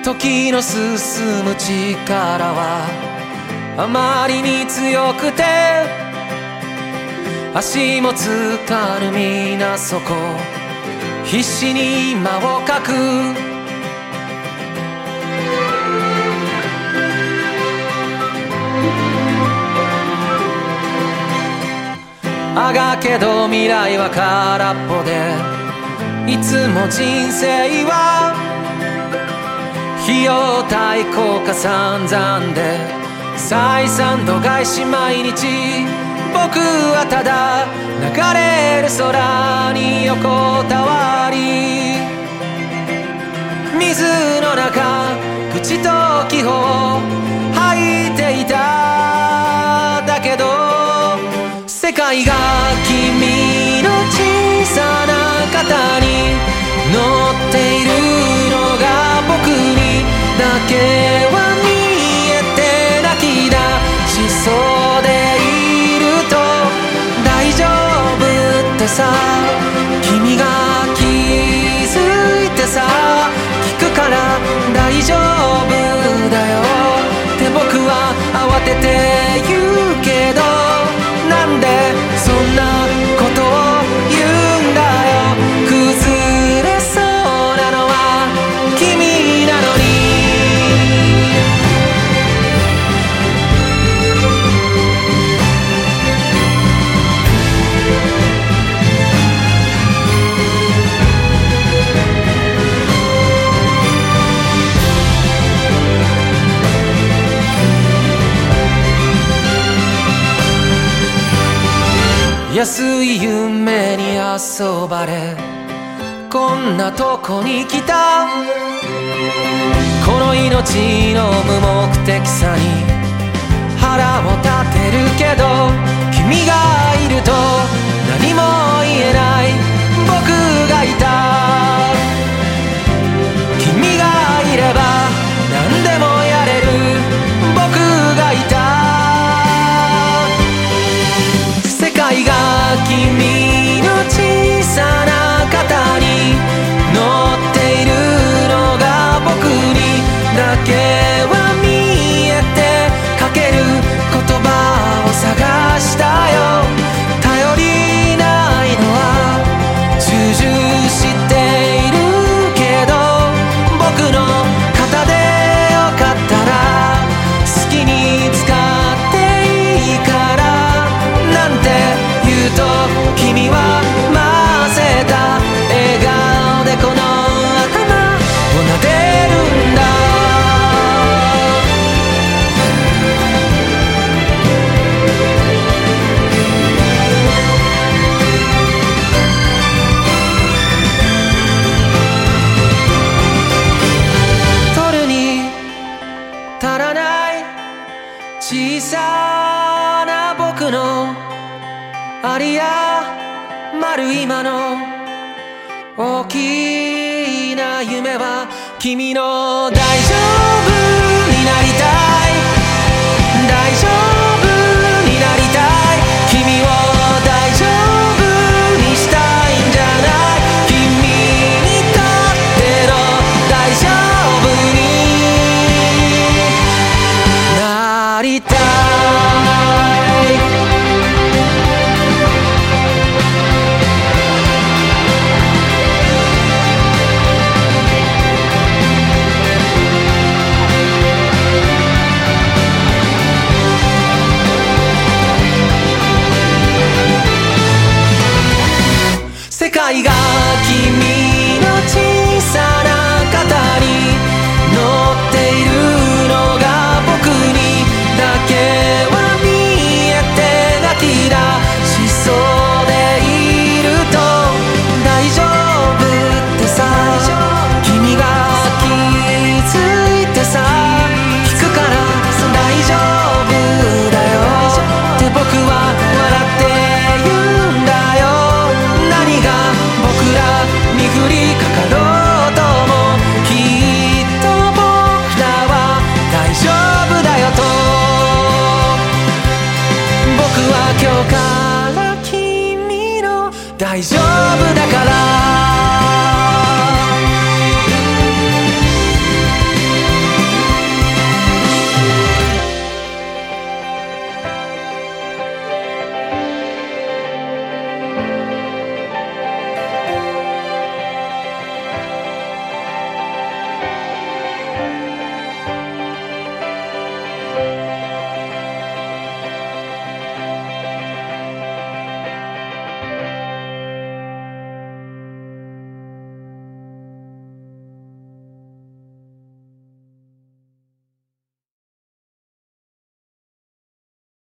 時の進む力はあまりに強くて足もつかぬ皆そこ必死に間をかくあがけど未来は空っぽでいつも人生は費用対効果散々で採算度外視毎日僕はただ流れる空に横たわり水の中口と気泡吐いていただけど世界が君の小さな肩に乗っているのが僕にだけは見えて泣き出しそうでいると大丈夫ってさ君が気づいてさ聞くから大丈夫だよって僕は慌てて言うけどなんでそんなことを言うんだよ崩れそうなのは君なのに安い夢に遊ばれこんなとこに来たこの命の無目的さに腹を立てるけど君がいると何も言えない僕がいた君がいれば何でもやれる僕がいた世界が君の小さな肩に乗っているのが僕にだけは見えてかける言葉を探したよ頼りないのは重々知っているけど僕の肩でよかったら好きに使っていいからなんて言うと君は混ぜた笑顔でこの頭を撫でるんだ取るに足らない小さな僕のありやまる今の大きな夢は君の大丈夫になりたい大丈夫になりたい君を大丈夫にしたいんじゃない君にとっての大丈夫になりたい世界が君の小さな肩に乗っているのが僕にだけは見えて泣き出しそうでいると大丈夫ってさ君が気づいてさ聞くから大丈夫だよって僕は笑って言うんだよ何が僕らに降りかかろうともきっと僕らは大丈夫だよと僕は今日から君の大丈夫